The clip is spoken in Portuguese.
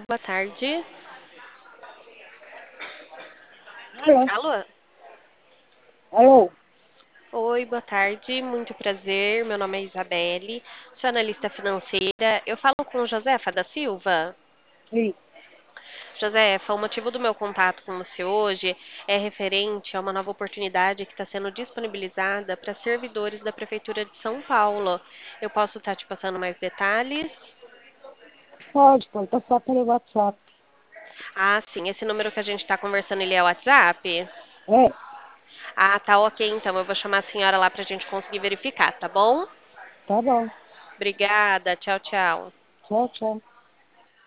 Boa tarde. Alô? Alô? Alô? Oi, boa tarde. Muito prazer. Meu nome é Isabelle. Sou analista financeira. Eu falo com Josefa da Silva. Sim. Josefa, o motivo do meu contato com você hoje é referente a uma nova oportunidade que está sendo disponibilizada para servidores da Prefeitura de São Paulo. Eu posso estar te passando mais detalhes? Pode passar pelo WhatsApp. Ah, sim. Esse número que a gente está conversando, ele é o WhatsApp? É, Ah, tá ok. Então eu vou chamar a senhora lá para a gente conseguir verificar, tá bom? tá bom. Obrigada. Tchau, tchau. Tchau, tchau.